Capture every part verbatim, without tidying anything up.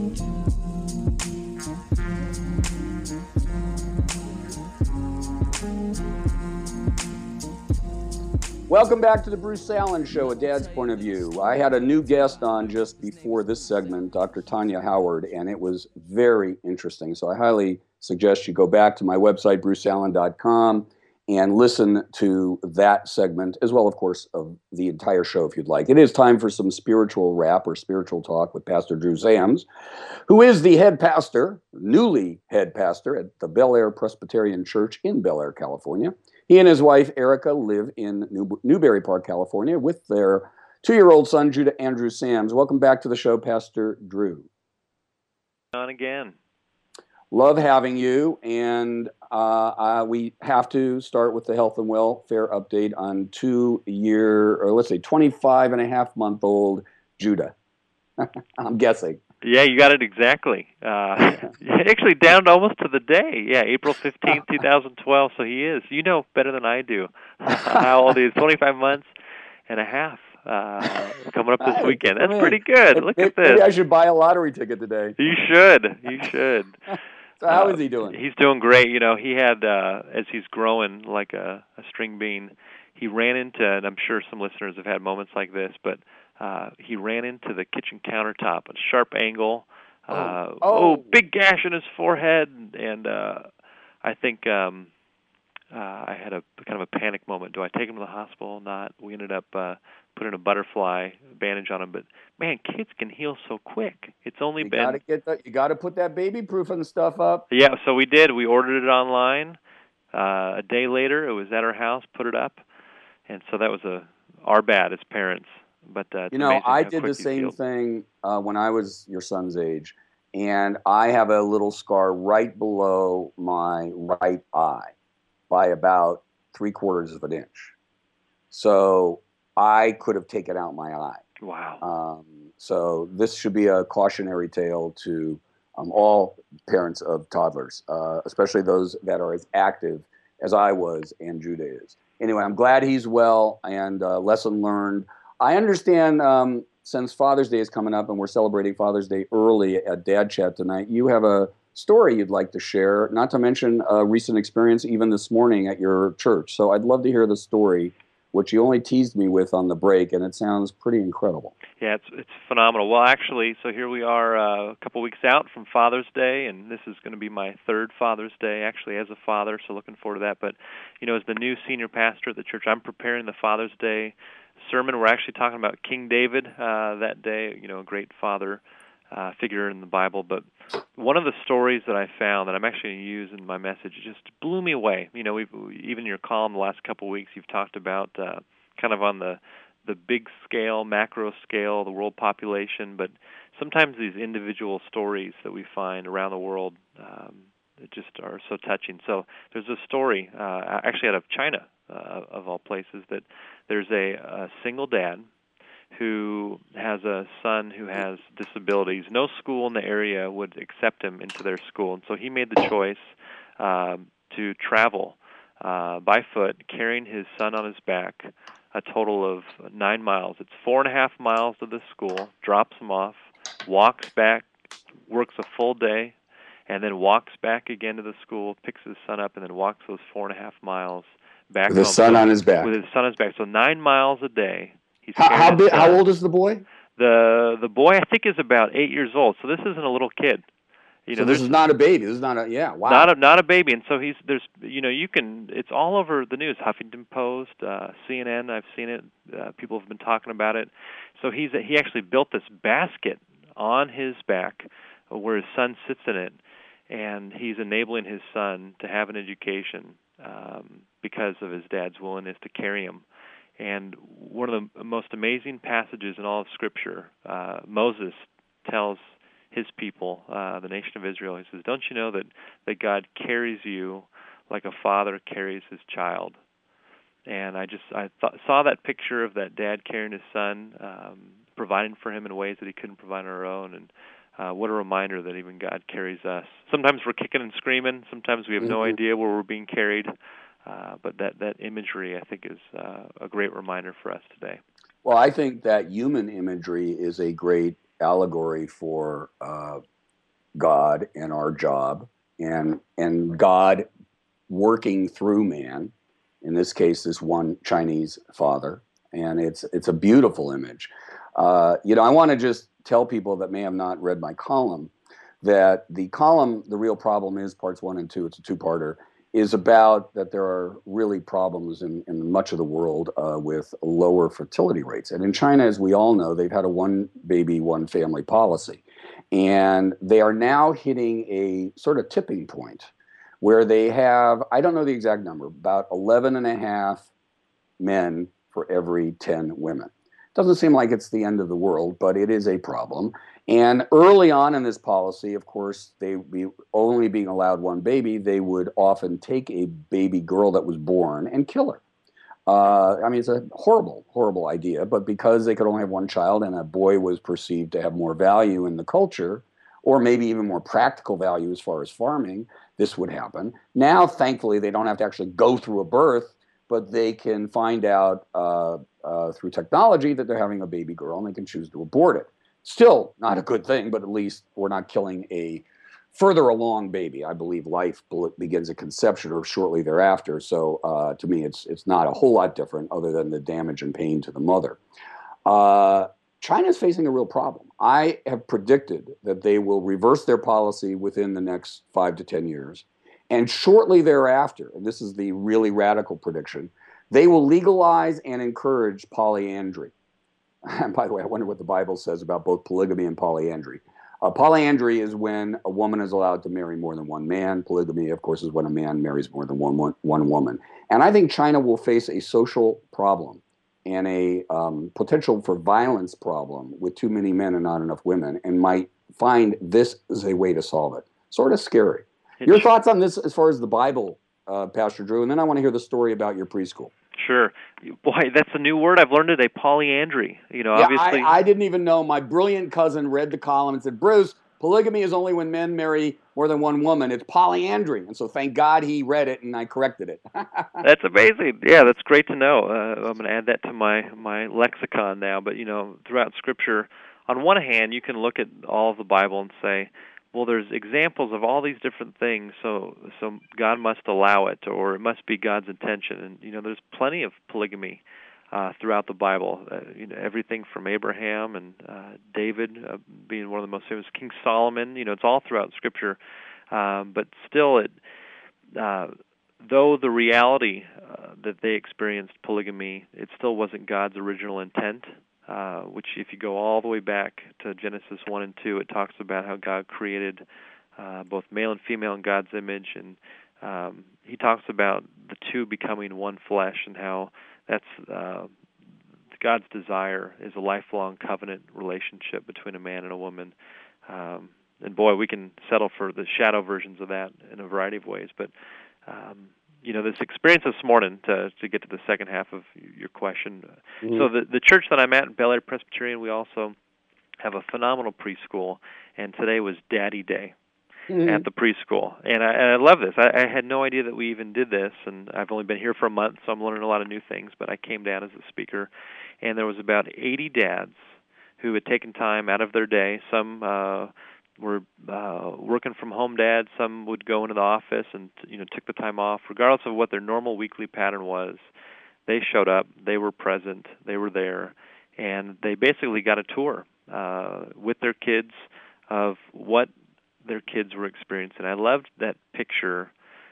Welcome back to the Bruce Allen Show, A Dad's Point of View. I had a new guest on just before this segment, Doctor Tanya Howard, and it was very interesting. So I highly suggest you go back to my website, bruce allen dot com, and listen to that segment, as well, of course, of the entire show if you'd like. It is time for some spiritual rap or spiritual talk with Pastor Drew Zams, who is the head pastor, newly head pastor at the Bel Air Presbyterian Church in Bel Air, California. He and his wife, Erica, live in New- Newberry Park, California, with their two-year-old son, Judah Andrew Sams. Welcome back to the show, Pastor Drew. On again. Love having you, and uh, uh, we have to start with the health and welfare update on two-year, or let's say twenty-five and a half month old Judah. I'm guessing. Yeah, you got it exactly. Uh, actually, down to almost to the day. Yeah, April fifteenth, twenty twelve. So he is. You know better than I do how old he is. twenty-five months and a half uh, coming up this weekend. That's pretty good. Look maybe, at this. Maybe I should buy a lottery ticket today. You should. You should. So how uh, is he doing? He's doing great. You know, he had, uh, as he's growing like a, a string bean, he ran into, and I'm sure some listeners have had moments like this, but uh, he ran into the kitchen countertop, a sharp angle, uh, oh. oh, big gash in his forehead, and uh, I think um, uh, I had a kind of a panic moment. Do I take him to the hospital or not? We ended up uh, putting a butterfly bandage on him, but man, kids can heal so quick. It's only you been gotta get the, you got to put that baby proofing stuff up. Yeah, so we did. We ordered it online. Uh, a day later, it was at our house. Put it up, and so that was a our bad as parents. But uh, it's you know, amazing I how did quick the he's same healed. thing uh, when I was your son's age, and I have a little scar right below my right eye by about three quarters of an inch. So I could have taken out my eye. Wow. Um, so this should be a cautionary tale to um, all parents of toddlers, uh, especially those that are as active as I was and Judah is. Anyway, I'm glad he's well, and uh, lesson learned. I understand um, since Father's Day is coming up and we're celebrating Father's Day early at Dad Chat tonight, you have a story you'd like to share, not to mention a recent experience even this morning at your church. So I'd love to hear the story, which you only teased me with on the break, and it sounds pretty incredible. Yeah, it's it's phenomenal. Well, actually, so here we are uh, a couple weeks out from Father's Day, and this is going to be my third Father's Day, actually, as a father, so looking forward to that. But, you know, as the new senior pastor at the church, I'm preparing the Father's Day sermon. We're actually talking about King David uh, that day, you know, a great father uh, figure in the Bible. But one of the stories that I found that I'm actually going to use in my message just blew me away. You know, we've even in your column the last couple of weeks, you've talked about uh, kind of on the the big scale, macro scale, the world population, but sometimes these individual stories that we find around the world um, that just are so touching. So there's a story, uh, actually out of China, uh, of all places, that there's a, a single dad who has a son who has disabilities. No school in the area would accept him into their school, and so he made the choice uh, to travel uh, by foot, carrying his son on his back, a total of nine miles. It's four and a half miles to the school, drops him off, walks back, works a full day, and then walks back again to the school, picks his son up, and then walks those four and a half miles back with home. his son so, on his back. With his son on his back. So nine miles a day. He's how how, his big, son. how old is the boy? The the boy, I think, is about eight years old. So this isn't a little kid. You so know, this is not a baby. This is not a yeah. Wow. Not a not a baby, and so he's there's you know you can it's all over the news. Huffington Post, uh, C N N. I've seen it. Uh, people have been talking about it. So he's he actually built this basket on his back, where his son sits in it, and he's enabling his son to have an education um, because of his dad's willingness to carry him. And one of the most amazing passages in all of Scripture, uh, Moses tells his people, uh, the nation of Israel, he says, "Don't you know that, that God carries you like a father carries his child?" And I just I th- saw that picture of that dad carrying his son, um, providing for him in ways that he couldn't provide on our own, and uh, what a reminder that even God carries us. Sometimes we're kicking and screaming. Sometimes we have no Mhm. idea where we're being carried. Uh, but that, that imagery, I think, is uh, a great reminder for us today. Well, I think that human imagery is a great allegory for uh, God and our job, and and God working through man. In this case, this one Chinese father, and it's it's a beautiful image. Uh, you know, I want to just tell people that may have not read my column that the column, The Real Problem Is, parts one and two, it's a two-parter, is about that there are really problems in, in much of the world uh, with lower fertility rates. And in China, as we all know, they've had a one baby, one family policy. And they are now hitting a sort of tipping point where they have, I don't know the exact number, about eleven and a half men for every ten women. Doesn't seem like it's the end of the world, but it is a problem. And early on in this policy, of course, they be only being allowed one baby, they would often take a baby girl that was born and kill her. Uh, I mean, it's a horrible, horrible idea, but because they could only have one child and a boy was perceived to have more value in the culture, or maybe even more practical value as far as farming, this would happen. Now, thankfully, they don't have to actually go through a birth, but they can find out uh, uh, through technology that they're having a baby girl, and they can choose to abort it. Still not a good thing, but at least we're not killing a further along baby. I believe life begins at conception or shortly thereafter. So uh, to me, it's it's not a whole lot different other than the damage and pain to the mother. Uh, China is facing a real problem. I have predicted that they will reverse their policy within the next five to ten years. And shortly thereafter, and this is the really radical prediction, they will legalize and encourage polyandry. And by the way, I wonder what the Bible says about both polygamy and polyandry. Uh, polyandry is when a woman is allowed to marry more than one man. Polygamy, of course, is when a man marries more than one, one, one woman. And I think China will face a social problem and a um, potential for violence problem with too many men and not enough women, and might find this as a way to solve it. Sort of scary. Your thoughts on this as far as the Bible, uh, Pastor Drew, and then I want to hear the story about your preschool. Sure. Boy, that's a new word. I've learned today, polyandry. You know, yeah, obviously. I, I didn't even know. My brilliant cousin read the column and said, Bruce, polygamy is only when men marry more than one woman. It's polyandry. And so thank God he read it and I corrected it. That's amazing. Yeah, that's great to know. Uh, I'm going to add that to my, my lexicon now. But, you know, throughout Scripture, on one hand, you can look at all of the Bible and say, well, there's examples of all these different things, so so God must allow it, or it must be God's intention. And you know, there's plenty of polygamy uh, throughout the Bible. Uh, you know, everything from Abraham and uh, David uh, being one of the most famous, King Solomon. You know, it's all throughout Scripture. Um, but still, it uh, though the reality uh, that they experienced polygamy, it still wasn't God's original intent. Uh, which, if you go all the way back to Genesis one and two, it talks about how God created uh, both male and female in God's image, and um, he talks about the two becoming one flesh, and how that's uh, God's desire is a lifelong covenant relationship between a man and a woman. Um, and boy, we can settle for the shadow versions of that in a variety of ways, but um, you know, this experience this morning, to to get to the second half of your question. Mm-hmm. So the the church that I'm at, in Bel Air Presbyterian, we also have a phenomenal preschool, and today was Daddy Day mm-hmm. at the preschool. And I, and I love this. I, I had no idea that we even did this, and I've only been here for a month, so I'm learning a lot of new things, but I came down as a speaker, and there was about eighty dads who had taken time out of their day. Some uh were uh, working from home dads. Some would go into the office and, you know, took the time off. Regardless of what their normal weekly pattern was, they showed up, they were present, they were there, and they basically got a tour uh, with their kids of what their kids were experiencing. I loved that picture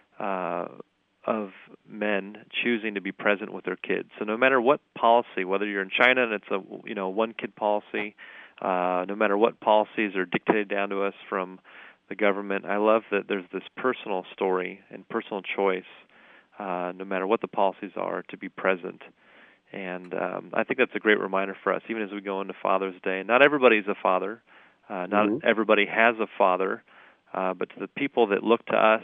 uh, of men choosing to be present with their kids. So no matter what policy, whether you're in China and it's a, you know, one-kid policy, Uh, no matter what policies are dictated down to us from the government, I love that there's this personal story and personal choice, uh, no matter what the policies are, to be present. And um, I think that's a great reminder for us, even as we go into Father's Day. Not everybody's a father. Uh, not mm-hmm. everybody has a father. Uh, but to the people that look to us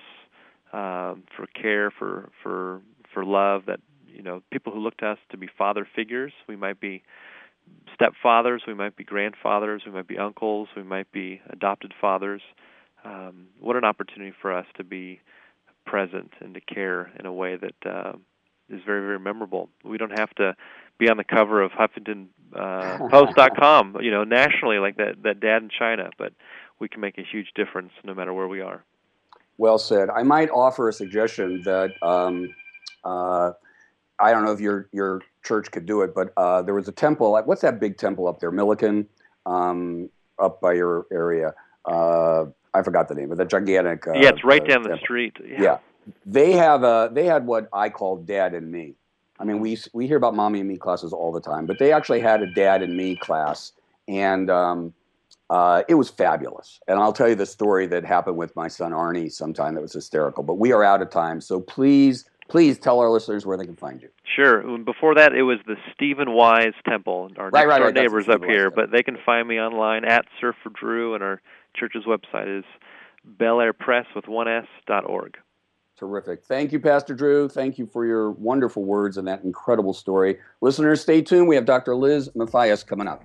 um, for care, for, for, for love, that, you know, people who look to us to be father figures, we might be stepfathers, we might be grandfathers, we might be uncles, we might be adopted fathers. Um, what an opportunity for us to be present and to care in a way that uh, is very, very memorable. We don't have to be on the cover of Huffington Post dot com, you know, nationally like that, that dad in China, but we can make a huge difference no matter where we are. Well said. I might offer a suggestion that um, uh, I don't know if your your church could do it, but uh, there was a temple. What's that big temple up there, Milliken, um, up by your area? Uh, I forgot the name, but the gigantic. Uh, yeah, it's right uh, down the temple. street. Yeah. yeah, they have a they had what I call Dad and Me. I mean, we we hear about Mommy and Me classes all the time, but they actually had a Dad and Me class, and um, uh, it was fabulous. And I'll tell you the story that happened with my son Arnie sometime that was hysterical. But we are out of time, so please, please tell our listeners where they can find you. Sure. Before that, it was the Stephen Wise Temple, our right, next right, door right. neighbors up here. Wise but they can find me online at Surf for Drew, and our church's website is Bel Air Press with one S dot org. Terrific. Thank you, Pastor Drew. Thank you for your wonderful words and that incredible story. Listeners, stay tuned. We have Doctor Liz Matthias coming up.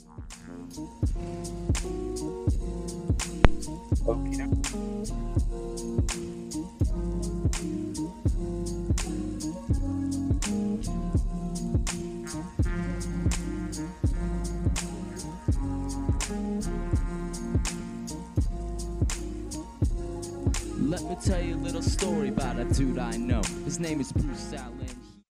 Okay. Let me tell you a little story about a dude I know. His name is Bruce Allen.